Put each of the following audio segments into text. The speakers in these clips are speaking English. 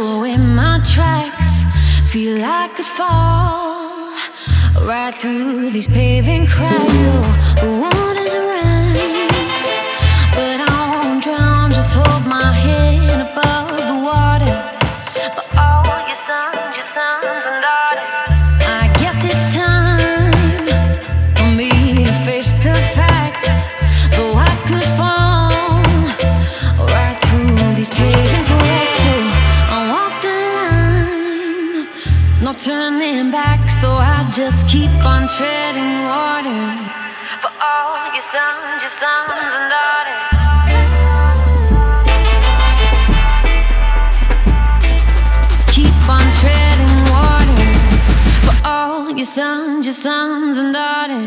you in my tracks. Feel like I could fall right through these paving cracks. Oh, the water's rise, but I won't drown. Just hold my head above the water. For all your sons and daughters, I guess it's time for me to face the facts. Though I could fall right through these paving cracks, so I walk the line, no turning back. So I just keep on treading water for all your sons and daughters. Keep on treading water for all your sons and daughters.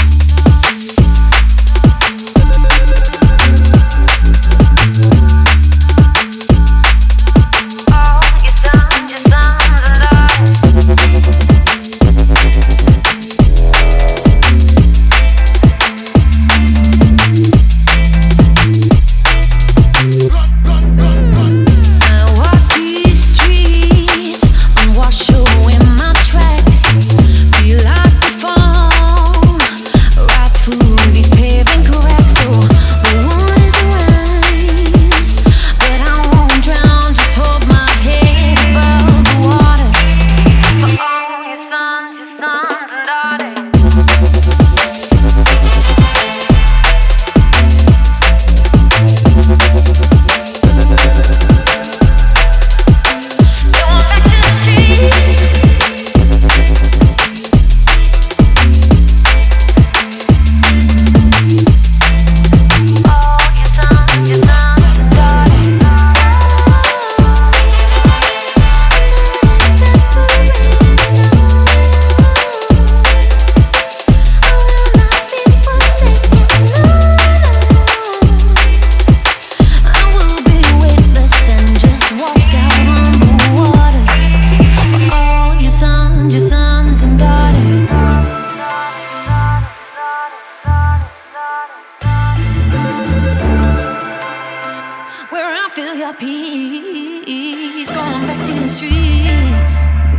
Feel your peace, going back to the streets.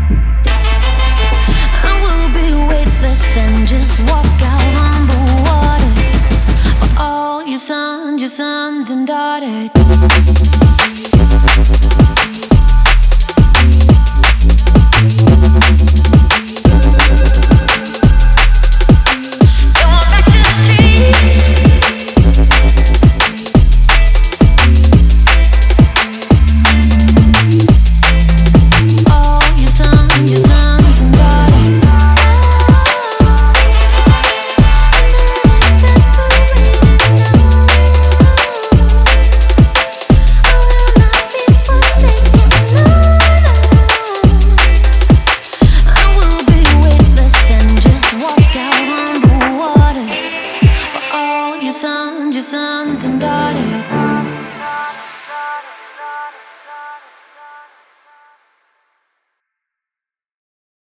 I will be weightless and just walk out on the water for all your sons and daughters.